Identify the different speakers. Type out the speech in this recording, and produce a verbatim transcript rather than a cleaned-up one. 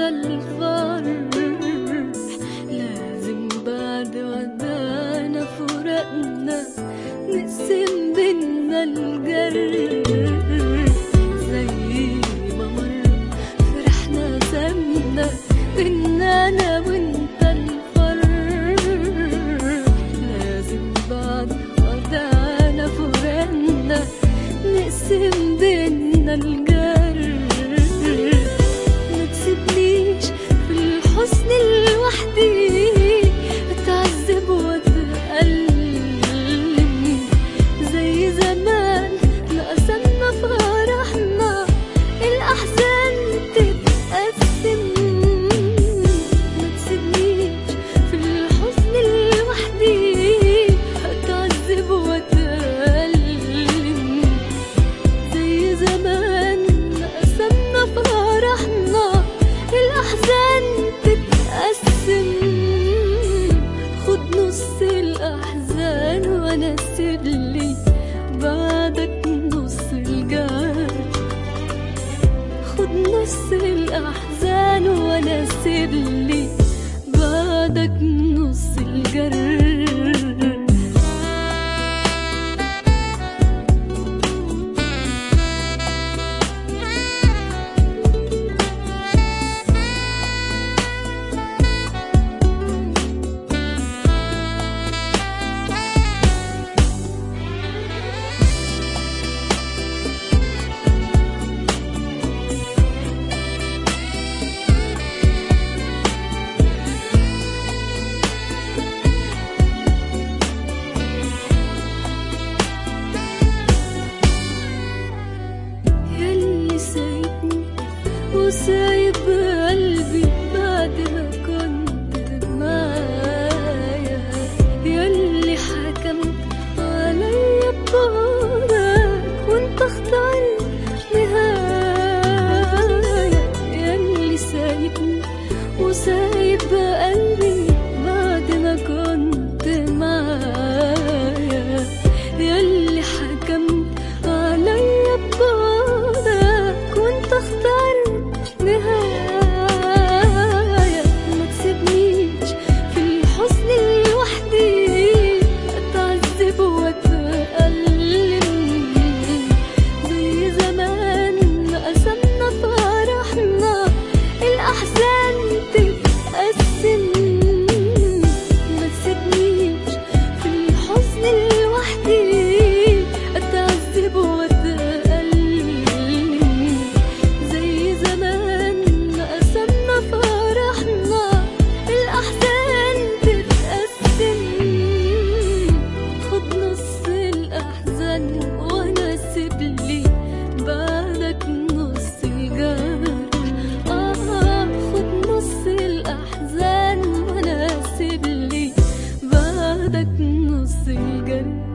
Speaker 1: الفرح، لازم بعد ودانا فراقنا نقسم بينا الجرح. زي ما مرة فرحنا سابنا بينا انا وانت الفرح، لازم بعد ودانا فراقنا نقسم بينا الجرح. ما تسيبنيش في الحزن لوحدي اتعذب واتألم، زي زمان نقسمنا فرحنا الأحزان تتقسم. ما تسيبنيش في الحزن لوحدي اتعذب واتألم، زي زمان نقسمنا فرحنا الأحزان تتقسم. خد نص الأحزان وأنا سيبلي بعدك نص الجرح. خد نص الأحزان وأنا سيبلي بعدك نص الجرح. وسايب قلبي بعد ما كنت معايا، ياللي حكمت عليا ببعدك وانت اخترت نهاية، ياللي سايبني وسايب قلبي بعد ما كنت معايا، ياللي حكمت عليا ببعدك وانت اخترت نهاية. ما تسيبنيش في الحزن لوحدي اتعذب واتألم، زي زمان قسمنا فرحنا الأحزان تتقسم. ما تسيبنيش في الحزن لوحدي اتعذب واتألم، زي زمان قسمنا فرحنا الأحزان تتقسم. خد نص الأحزان وأنا سيبلي بعدك نص الجرح. آه خد نص الأحزان وأنا سيبلي بعدك نص الجرح.